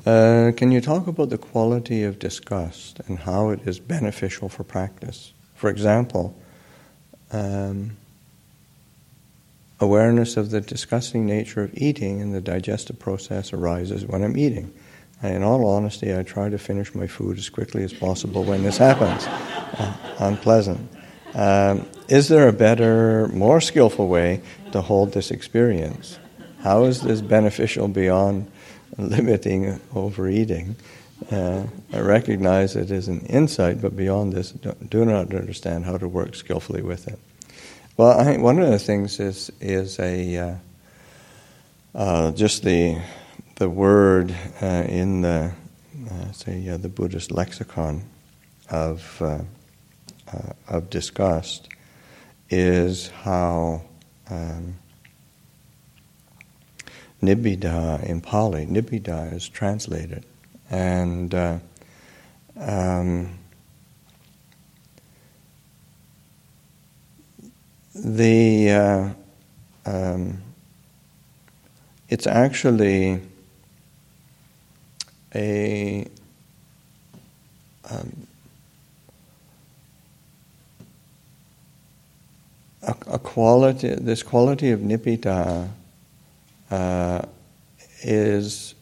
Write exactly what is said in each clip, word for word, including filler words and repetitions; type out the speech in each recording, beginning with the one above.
Uh, can you talk about the quality of disgust and how it is beneficial for practice? For example, um, awareness of the disgusting nature of eating and the digestive process arises when I'm eating. And in all honesty, I try to finish my food as quickly as possible when this happens. uh, unpleasant. Um, is there a better, more skillful way to hold this experience? How is this beneficial beyond limiting overeating? Uh, I recognize it is an insight, but beyond this, do, do not understand how to work skillfully with it. Well, I think one of the things is is a uh, uh, just the the word uh, in the uh, say uh, the Buddhist lexicon of uh, uh, of disgust is how um, nibbida in Pali, nibbida is translated, and uh, um, the uh, um, it's actually a um, a, a quality. This quality of nibbida uh, is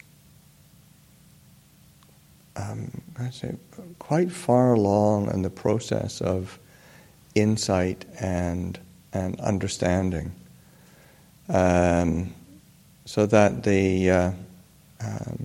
um, I say quite far along in the process of insight and and understanding, um, so that the uh, um,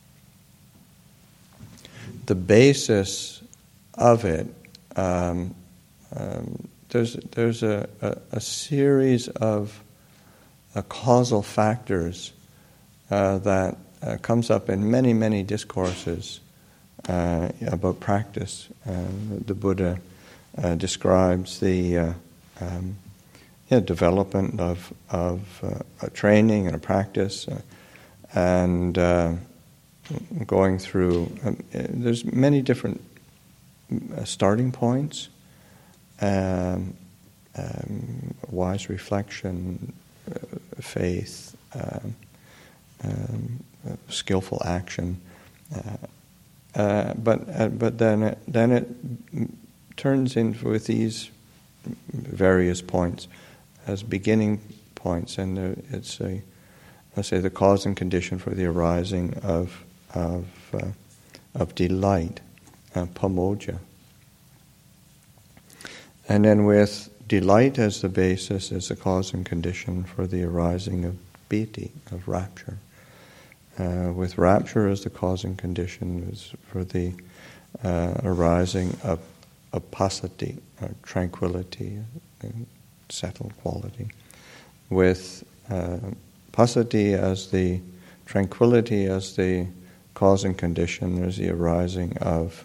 the basis of it, um, um, there's there's a, a, a series of uh, causal factors uh, that uh, comes up in many many discourses uh, about practice. Uh, the Buddha uh, describes the uh, um, yeah, development of of uh, a training and a practice, uh, and uh, going through. Um, there's many different uh, starting points. Um, um, wise reflection, uh, faith, um, um, uh, skillful action, uh, uh, but uh, but then it, then it turns in with these various points as beginning points, and uh, it's a, let's say, the cause and condition for the arising of of uh, of delight, uh, pamojja. And then with delight as the basis is the cause and condition for the arising of piti, of rapture. Uh, with rapture as the cause and condition is for the uh, arising of, of passaddhi, or tranquility, and settled quality. With uh, passaddhi as the tranquility as the cause and condition, there's the arising of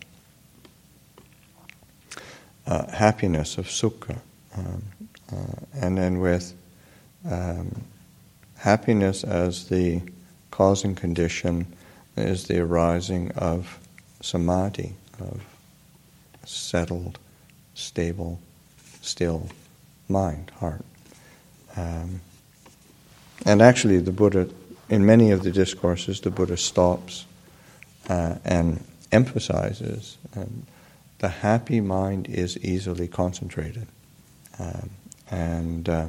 Uh, happiness, of sukha, um, uh, and then with um, happiness as the cause and condition is the arising of samadhi, of settled, stable, still mind, heart. Um, and actually the Buddha, in many of the discourses, the Buddha stops uh, and emphasizes um, the happy mind is easily concentrated, um, and uh,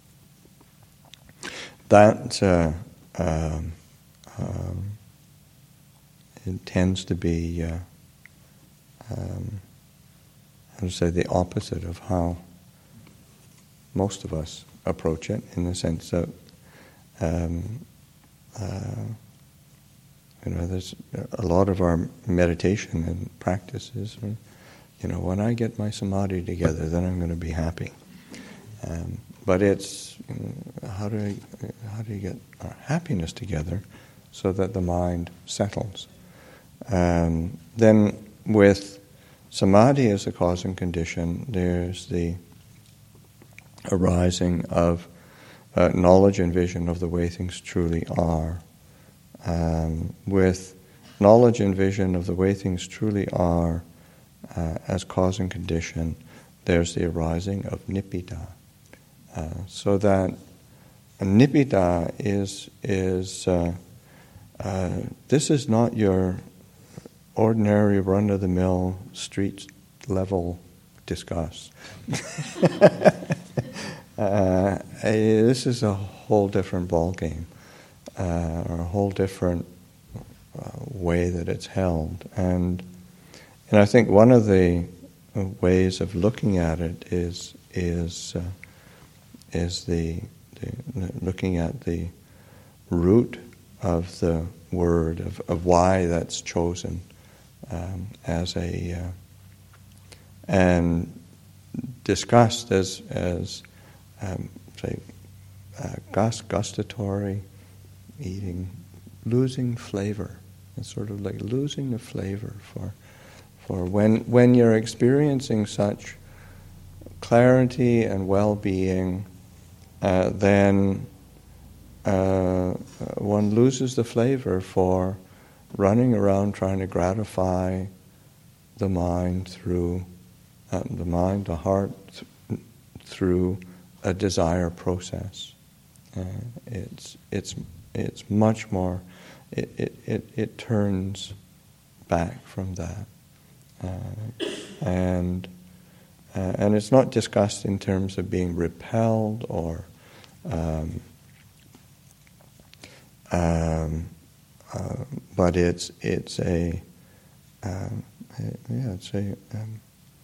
that uh, um, um, it tends to be, uh, um, I would say, the opposite of how most of us approach it, in the sense that um, uh, you know, there's a lot of our meditation and practices. You know, when I get my samadhi together, then I'm going to be happy. Um, but it's you know, how do I, how do you get our happiness together so that the mind settles? Um, then, with samadhi as the cause and condition, there's the arising of uh, knowledge and vision of the way things truly are. Um, with knowledge and vision of the way things truly are, Uh, as cause and condition, there's the arising of nibbida. Uh, so that nibbida is is uh, uh, this is not your ordinary run-of-the-mill street-level discuss. uh, this is a whole different ballgame, uh, or a whole different uh, way that it's held. And and I think one of the ways of looking at it is is uh, is the, the looking at the root of the word, of, of why that's chosen um, as a uh, and discussed as as um, say uh, gust, gustatory, eating, losing flavor. It's sort of like losing the flavor for for when when you're experiencing such clarity and well-being, uh, then uh, one loses the flavor for running around trying to gratify the mind through uh, the mind, the heart, th- through a desire process. Uh, it's it's it's much more. It it it, it turns back from that, uh, and uh, and it's not discussed in terms of being repelled or. Um, um, uh, but it's it's a um, yeah it's a um,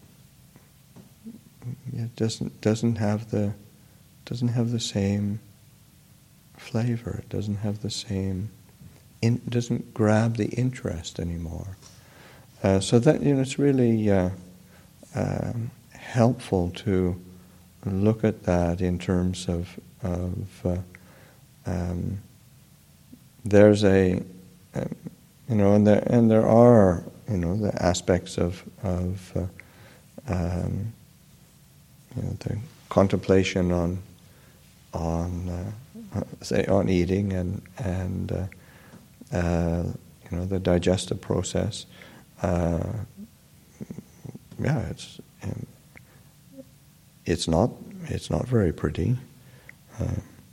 it doesn't doesn't have the doesn't have the same flavor. It doesn't have the same. In, doesn't grab the interest anymore. Uh, so that you know, it's really uh, um, helpful to look at that in terms of of uh, um, there's a um, you know, and there and there are you know the aspects of of uh, um, you know, the contemplation on on uh, say on eating and and uh, uh, you know the digestive process. Uh, yeah, it's um, it's not it's not very pretty. Uh,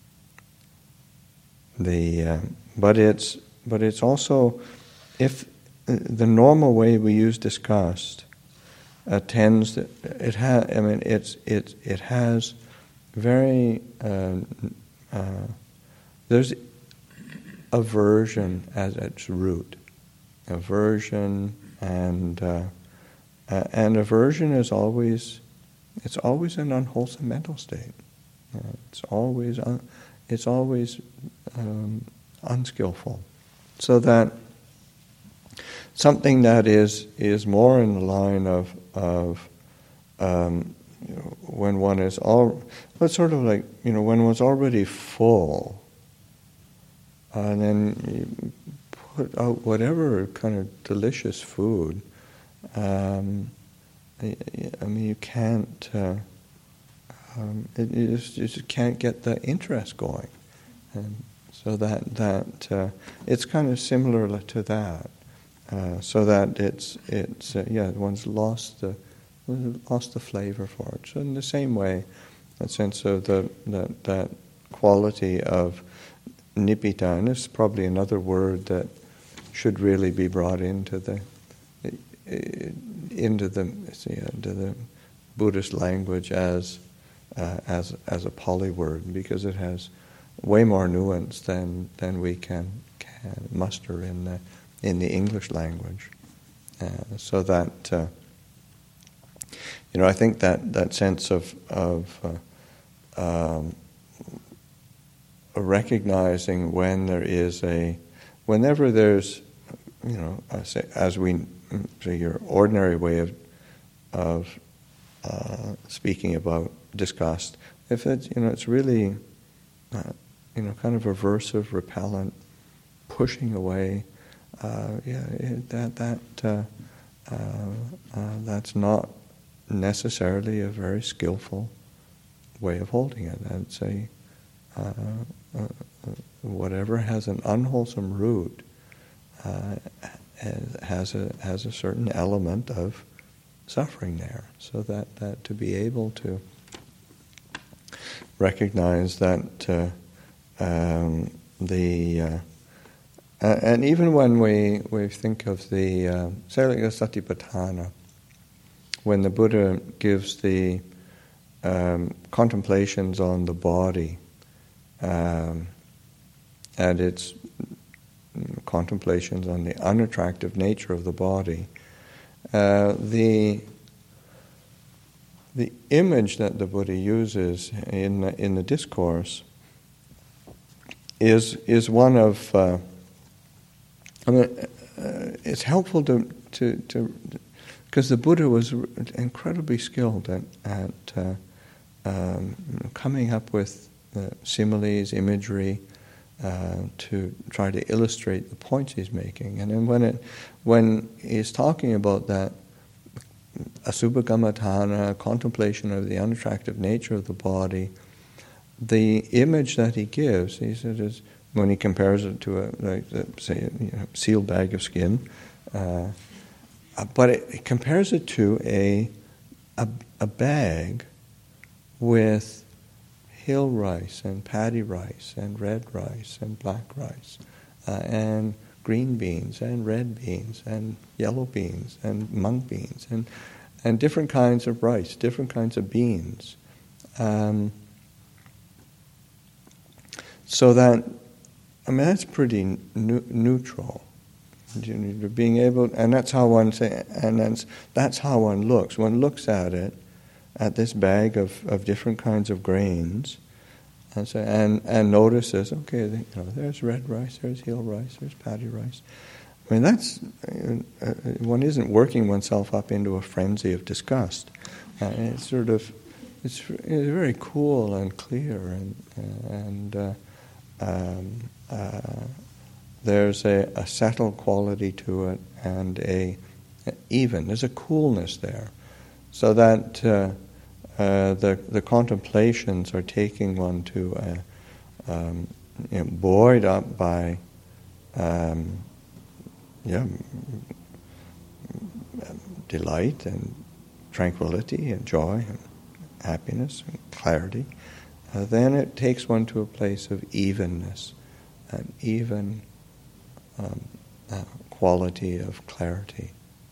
the uh, but it's but it's also if the normal way we use disgust uh, tends to, it has I mean it's it it has very uh, uh, there's aversion as its root, aversion and uh, uh, and aversion is always it's always an unwholesome mental state. Uh, it's always un, it's always um, unskillful, so that something that is is more in the line of of um, you know, when one is all, but sort of like you know when one's already full, and then you put out whatever kind of delicious food. Um, I, I mean, you can't. Uh, um, it, you, just, you just can't get the interest going, and so that that uh, it's kind of similar to that. Uh, so that it's it's uh, yeah, one's lost the lost the flavor for it. So in the same way, that sense of the that that quality of nibbita, and this is probably another word that should really be brought into the into the into the Buddhist language as uh, as as a Pali word, because it has way more nuance than than we can can muster in the in the English language. Uh, so that uh, you know, I think that that sense of of uh, um, recognizing when there is a whenever there's you know I say as we say your ordinary way of of uh, speaking about disgust, if it's you know it's really uh, you know kind of aversive, repellent, pushing away, uh, yeah it, that that uh, uh, uh, that's not necessarily a very skillful way of holding it. I'd say uh, uh, whatever has an unwholesome root uh, has a has a certain element of suffering there. So that, that to be able to recognize that uh, um, the uh, Uh, and even when we, we think of the, uh, say like the Satipatthana, when the Buddha gives the um, contemplations on the body, um, and its contemplations on the unattractive nature of the body, uh, the the image that the Buddha uses in the, in the discourse is is one of uh, I mean, uh, it's helpful to to to because the Buddha was incredibly skilled at at uh, um, coming up with uh, similes, imagery, uh, to try to illustrate the points he's making. And then when it when he's talking about that asubha kammatthana, contemplation of the unattractive nature of the body, the image that he gives, he said, is when he compares it to a, like, say, a you know, sealed bag of skin, uh, but it, it compares it to a, a a bag with hill rice and paddy rice and red rice and black rice uh, and green beans and red beans and yellow beans and mung beans and and different kinds of rice, different kinds of beans. Um, so that, I mean, that's pretty nu- neutral. You know, being able, and that's how one say, and that's that's how one looks. One looks at it, at this bag of, of different kinds of grains, and so, and and notices, okay, you know, there's red rice, there's hill rice, there's paddy rice. I mean, that's uh, one isn't working oneself up into a frenzy of disgust. Uh, it's sort of, it's, it's very cool and clear, and and uh, um, uh, there's a, a settled quality to it, and a, a even there's a coolness there, so that uh, uh, the the contemplations are taking one to a, um, you know, buoyed up by. Um, Yeah, delight and tranquility and joy and happiness and clarity. Uh, then it takes one to a place of evenness, an even um, uh, quality of clarity.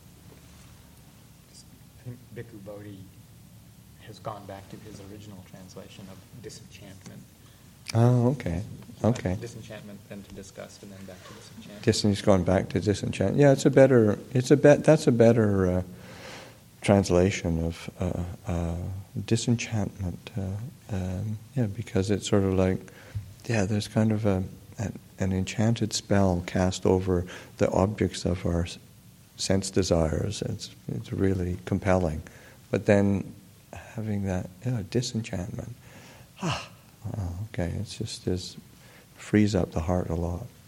I think Bhikkhu Bodhi has gone back to his original translation of disenchantment. Oh, okay. Okay. Disenchantment, then to disgust, and then back to disenchantment. Dis- he's gone back to disenchantment. Yeah, it's a better. It's a bet. That's a better uh, translation of uh, uh, disenchantment. Uh, um, yeah, because it's sort of like, yeah, there's kind of a an, an enchanted spell cast over the objects of our sense desires. It's it's really compelling, but then having that yeah, disenchantment. Ah, oh, okay. It's just this. Frees up the heart a lot.